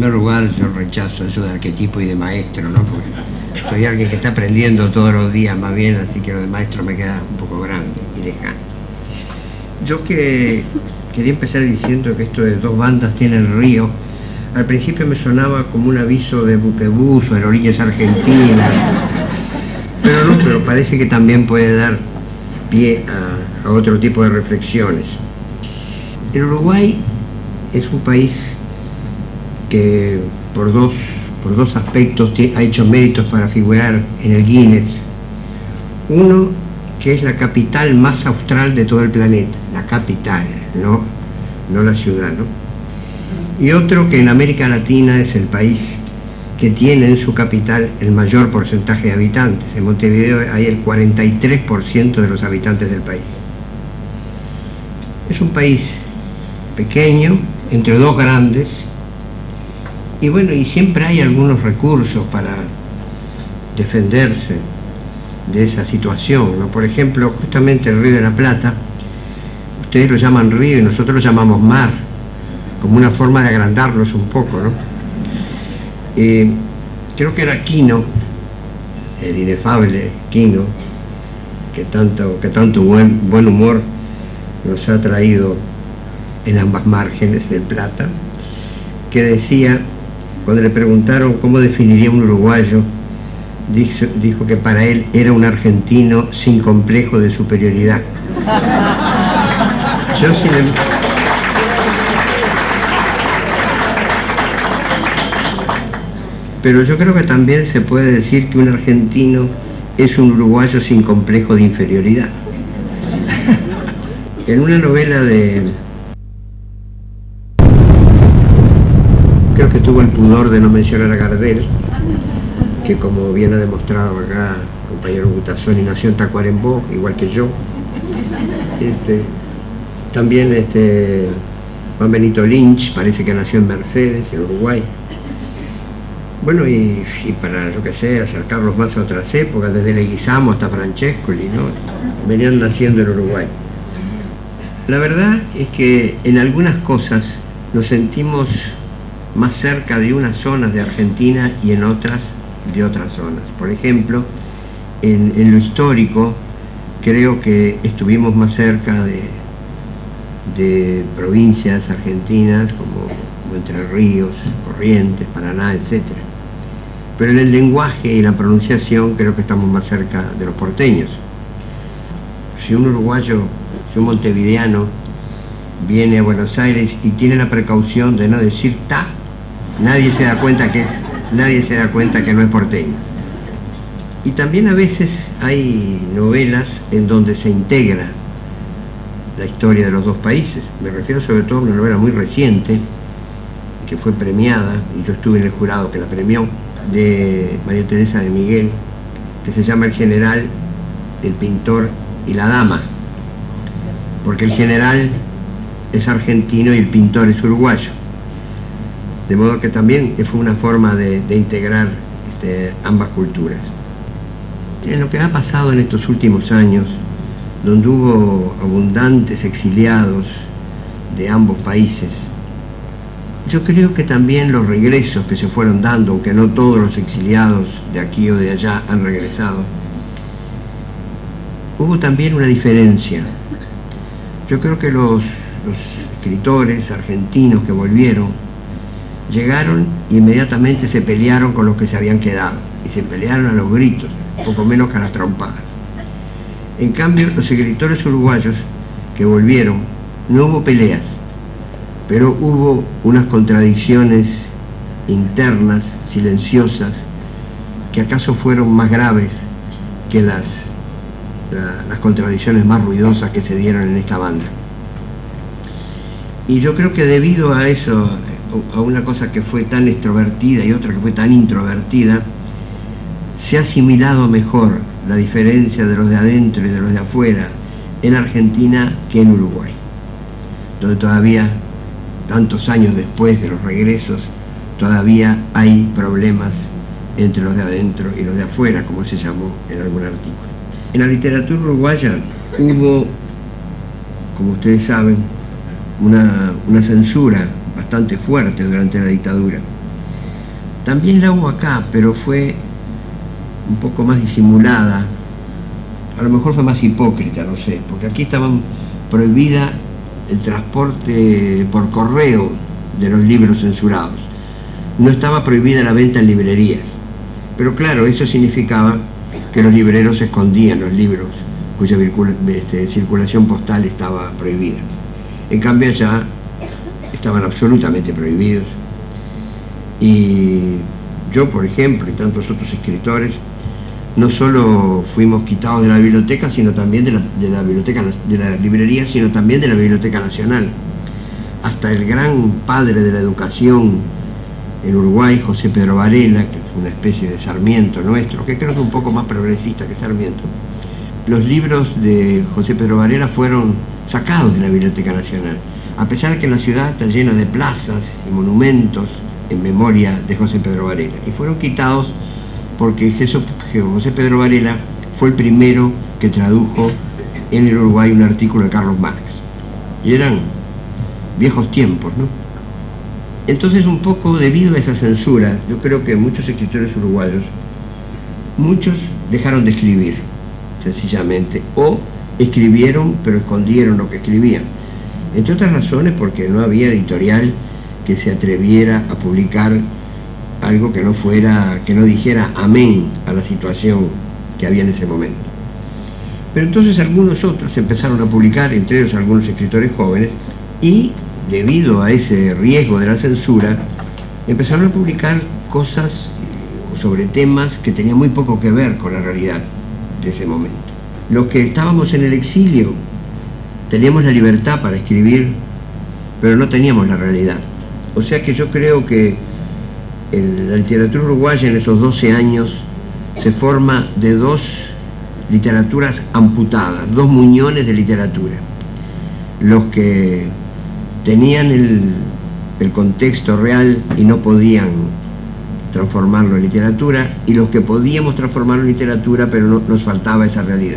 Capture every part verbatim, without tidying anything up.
primer lugar, yo rechazo eso de arquetipo y de maestro, ¿no? Porque soy alguien que está aprendiendo todos los días más bien, así que lo de maestro me queda un poco grande y lejano. Yo que quería empezar diciendo que esto de dos bandas tiene el río, al principio me sonaba como un aviso de buquebús o aerolíneas argentinas, pero no, pero parece que también puede dar pie a, a otro tipo de reflexiones. El Uruguay es un país que por dos, por dos aspectos ha hecho méritos para figurar en el Guinness. Uno, que es la capital más austral de todo el planeta, la capital, no, no la ciudad, ¿no? Y otro, que en América Latina es el país que tiene en su capital el mayor porcentaje de habitantes. En Montevideo hay el cuarenta y tres por ciento de los habitantes del país. Es un país pequeño, entre dos grandes, y bueno, y siempre hay algunos recursos para defenderse de esa situación, ¿no? Por ejemplo, justamente el Río de la Plata, ustedes lo llaman río y nosotros lo llamamos mar, como una forma de agrandarlos un poco, ¿no? Eh, creo que era Quino, el inefable Quino, que tanto, que tanto buen, buen humor nos ha traído en ambas márgenes del Plata, que decía, cuando le preguntaron cómo definiría un uruguayo, dijo, dijo que para él era un argentino sin complejo de superioridad. Yo sin em... Pero yo creo que también se puede decir que un argentino es un uruguayo sin complejo de inferioridad. En una novela de... creo que tuvo el pudor de no mencionar a Gardel, que como bien ha demostrado acá el compañero Butazoni, nació en Tacuarembó, igual que yo. Este, también este, Juan Benito Lynch, parece que nació en Mercedes, en Uruguay. Bueno, y, y para, yo qué sé, acercarlos más a otras épocas, desde Leguizamo hasta Francescoli, ¿no? Venían naciendo en Uruguay. La verdad es que en algunas cosas nos sentimos más cerca de unas zonas de Argentina y en otras de otras zonas. Por ejemplo, en, en lo histórico, creo que estuvimos más cerca de, de provincias argentinas como, como Entre Ríos, Corrientes, Paraná, etcétera. Pero en el lenguaje y la pronunciación creo que estamos más cerca de los porteños. Si un uruguayo, si un montevideano viene a Buenos Aires y tiene la precaución de no decir ta, nadie se da cuenta que es, nadie se da cuenta que no es porteño. Y también a veces hay novelas en donde se integra la historia de los dos países. Me refiero sobre todo a una novela muy reciente que fue premiada, y yo estuve en el jurado que la premió, de María Teresa de Miguel, que se llama El General, el Pintor y la Dama, porque el general es argentino y el pintor es uruguayo. De modo que también fue una forma de, de integrar este, ambas culturas. En lo que ha pasado en estos últimos años, donde hubo abundantes exiliados de ambos países, yo creo que también los regresos que se fueron dando, aunque no todos los exiliados de aquí o de allá han regresado, hubo también una diferencia. Yo creo que los, los escritores argentinos que volvieron, llegaron e inmediatamente se pelearon con los que se habían quedado, y se pelearon a los gritos, poco menos que a las trompadas. En cambio, los escritores uruguayos que volvieron, no hubo peleas, pero hubo unas contradicciones internas, silenciosas, que acaso fueron más graves que las, la, las contradicciones más ruidosas que se dieron en esta banda. Y yo creo que debido a eso, a una cosa que fue tan extrovertida y otra que fue tan introvertida, se ha asimilado mejor la diferencia de los de adentro y de los de afuera en Argentina que en Uruguay, donde todavía, tantos años después de los regresos, todavía hay problemas entre los de adentro y los de afuera, como se llamó en algún artículo. En la literatura uruguaya hubo, como ustedes saben, una, una censura bastante fuerte durante la dictadura. También la hubo acá, pero fue un poco más disimulada, a lo mejor fue más hipócrita, no sé, porque aquí estaba prohibida el transporte por correo de los libros censurados, no estaba prohibida la venta en librerías, pero claro, eso significaba que los libreros escondían los libros cuya este, circulación postal estaba prohibida. En cambio allá estaban absolutamente prohibidos, y yo, por ejemplo, y tantos otros escritores, no solo fuimos quitados de la biblioteca, sino también de la, de la biblioteca de la librería, sino también de la Biblioteca Nacional. Hasta el gran padre de la educación en Uruguay, José Pedro Varela, que es una especie de Sarmiento nuestro, que creo que es un poco más progresista que Sarmiento, los libros de José Pedro Varela fueron sacados de la Biblioteca Nacional, a pesar que la ciudad está llena de plazas y monumentos en memoria de José Pedro Varela, y fueron quitados porque José Pedro Varela fue el primero que tradujo en el Uruguay un artículo de Carlos Marx, y eran viejos tiempos, ¿no? Entonces, un poco debido a esa censura, yo creo que muchos escritores uruguayos, muchos dejaron de escribir, sencillamente, o escribieron pero escondieron lo que escribían, entre otras razones porque no había editorial que se atreviera a publicar algo que no fuera, que no dijera amén a la situación que había en ese momento. Pero entonces algunos otros empezaron a publicar, entre ellos algunos escritores jóvenes, y debido a ese riesgo de la censura, empezaron a publicar cosas sobre temas que tenían muy poco que ver con la realidad de ese momento. Los que estábamos en el exilio teníamos la libertad para escribir, pero no teníamos la realidad. O sea que yo creo que el, la literatura uruguaya en esos doce años se forma de dos literaturas amputadas, dos muñones de literatura. Los que tenían el, el contexto real y no podían transformarlo en literatura, y los que podíamos transformarlo en literatura pero no, nos faltaba esa realidad.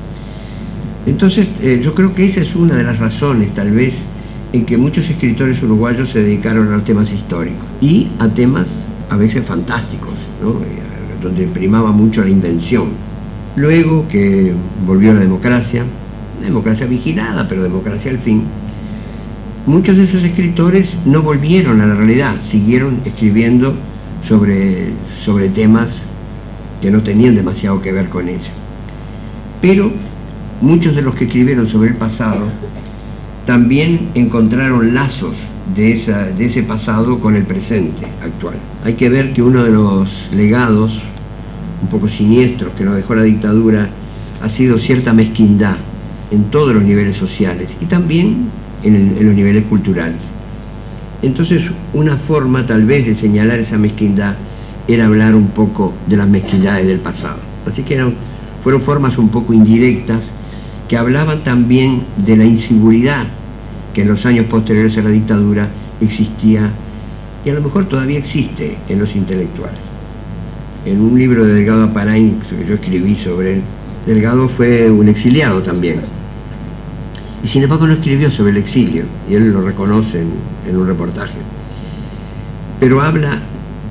Entonces eh, yo creo que esa es una de las razones tal vez en que muchos escritores uruguayos se dedicaron a temas históricos y a temas a veces fantásticos, ¿no? Donde primaba mucho la invención. Luego que volvió la democracia, la democracia vigilada, pero democracia al fin, muchos de esos escritores no volvieron a la realidad, siguieron escribiendo sobre, sobre temas que no tenían demasiado que ver con ella. Pero muchos de los que escribieron sobre el pasado también encontraron lazos de, esa, de ese pasado con el presente actual. Hay que ver que uno de los legados un poco siniestros que nos dejó la dictadura ha sido cierta mezquindad en todos los niveles sociales y también en, el, en los niveles culturales. Entonces, una forma tal vez de señalar esa mezquindad era hablar un poco de las mezquindades del pasado. Así que eran, fueron formas un poco indirectas que hablaban también de la inseguridad que en los años posteriores a la dictadura existía y a lo mejor todavía existe en los intelectuales. En un libro de Delgado Aparain que yo escribí sobre él, Delgado fue un exiliado también, y sin embargo no escribió sobre el exilio, y él lo reconoce en, en un reportaje, pero habla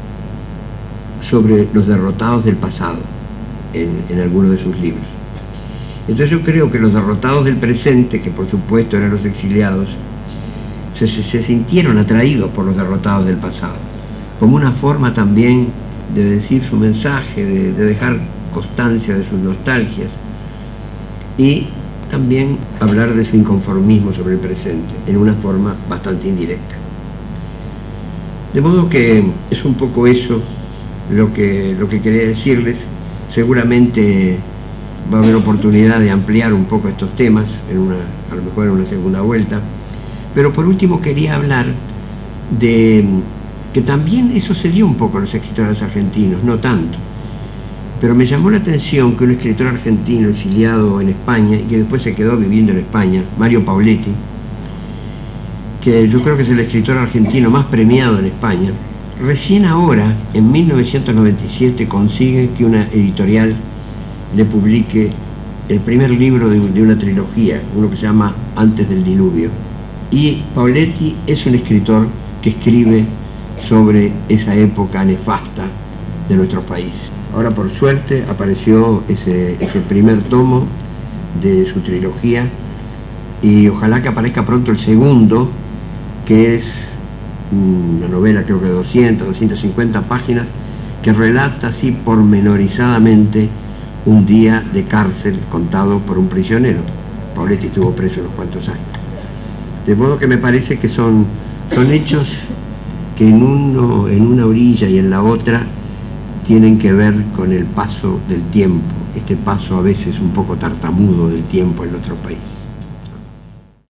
sobre los derrotados del pasado en, en algunos de sus libros. Entonces yo creo que los derrotados del presente, que por supuesto eran los exiliados, se, se, se sintieron atraídos por los derrotados del pasado, como una forma también de decir su mensaje, de, de dejar constancia de sus nostalgias y también hablar de su inconformismo sobre el presente en una forma bastante indirecta. De modo que es un poco eso lo que, lo que quería decirles. Seguramente va a haber oportunidad de ampliar un poco estos temas, en una, a lo mejor en una segunda vuelta. Pero por último quería hablar de que también eso se dio un poco a los escritores argentinos, no tanto. Pero me llamó la atención que un escritor argentino exiliado en España y que después se quedó viviendo en España, Mario Pauletti, que yo creo que es el escritor argentino más premiado en España, recién ahora, en mil novecientos noventa y siete, consigue que una editorial le publique el primer libro de, de una trilogía, uno que se llama Antes del diluvio. Y Pauletti es un escritor que escribe sobre esa época nefasta de nuestro país. Ahora, por suerte, apareció ese, ese primer tomo de su trilogía, y ojalá que aparezca pronto el segundo, que es una novela, creo que de doscientas, doscientas cincuenta páginas, que relata así pormenorizadamente un día de cárcel contado por un prisionero. Pauletti estuvo preso unos cuantos años. De modo que me parece que son, son hechos que en, uno, en una orilla y en la otra tienen que ver con el paso del tiempo, este paso a veces un poco tartamudo del tiempo en nuestro país.